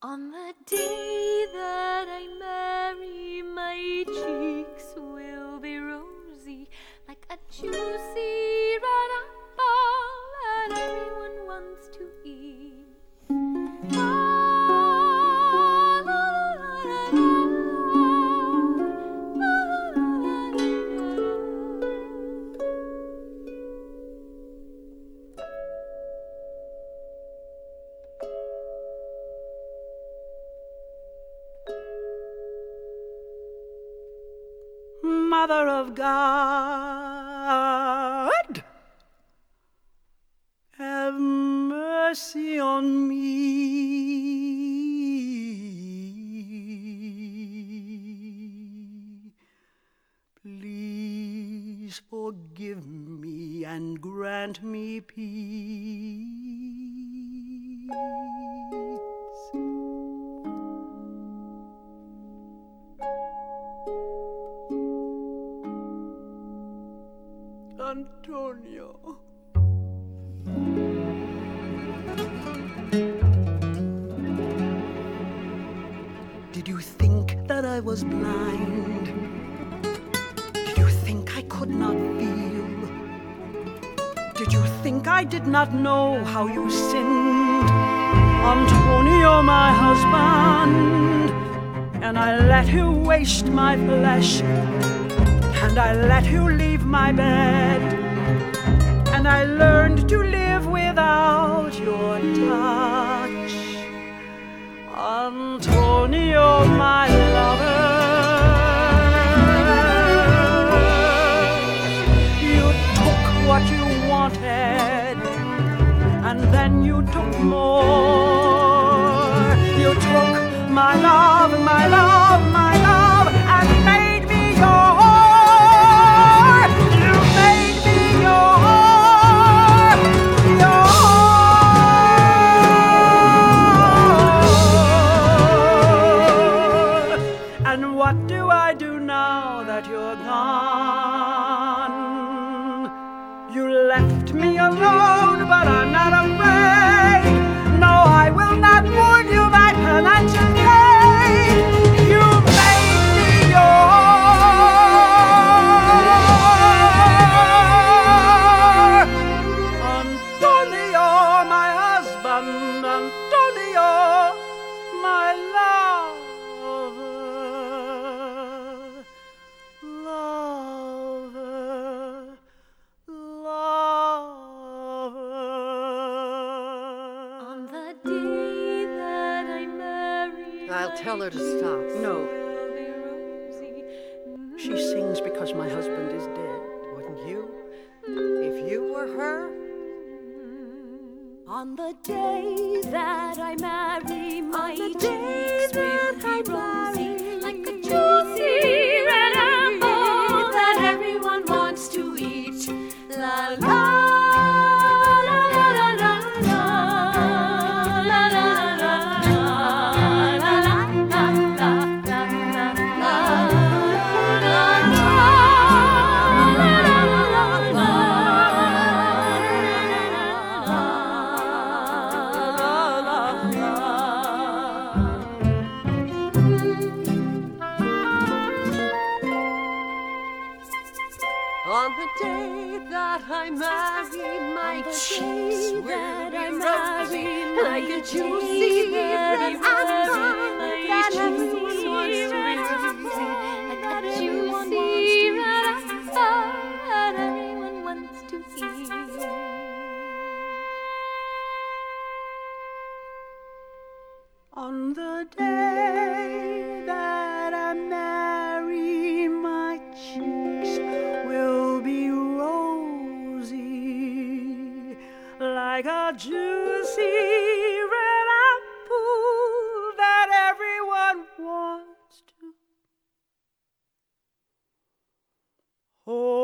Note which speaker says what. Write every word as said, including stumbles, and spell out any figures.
Speaker 1: On the day that I marry, my cheeks will be rosy like a juicy red apple that everyone wants to eat.
Speaker 2: Mother of God, have mercy on me. Please forgive me and grant me peace. Antonio. Did you think that I was blind? Did you think I could not feel? Did you think I did not know how you sinned? Antonio, my husband, and I let you waste my flesh, and I let you leave my bed, and I learned to live without your touch. Antonio, my lover, you took what you wanted, and then you took more. You took my love, my love, my love, and made me yours. And what do I do now that you're gone? You left me alone, but I'm not afraid. No, I will not mourn you by financial gain. You made me yours. Antonio, my husband, Antonio, my love.
Speaker 3: I'll tell her to stop.
Speaker 2: No. She sings because my husband is dead.
Speaker 3: Wouldn't you? If you were her?
Speaker 1: On the day that I marry, my cheeks will be rosy like a juicy red apple that everyone wants to eat. La la.
Speaker 3: On the day that I marry, my cheeks will be rosy like a juicy red apple that everyone wants to eat.
Speaker 1: Like a juicy red apple that everyone wants to eat.
Speaker 2: On the day that I marry, my cheeks will be rosy like a juicy red apple that everyone wants to hold.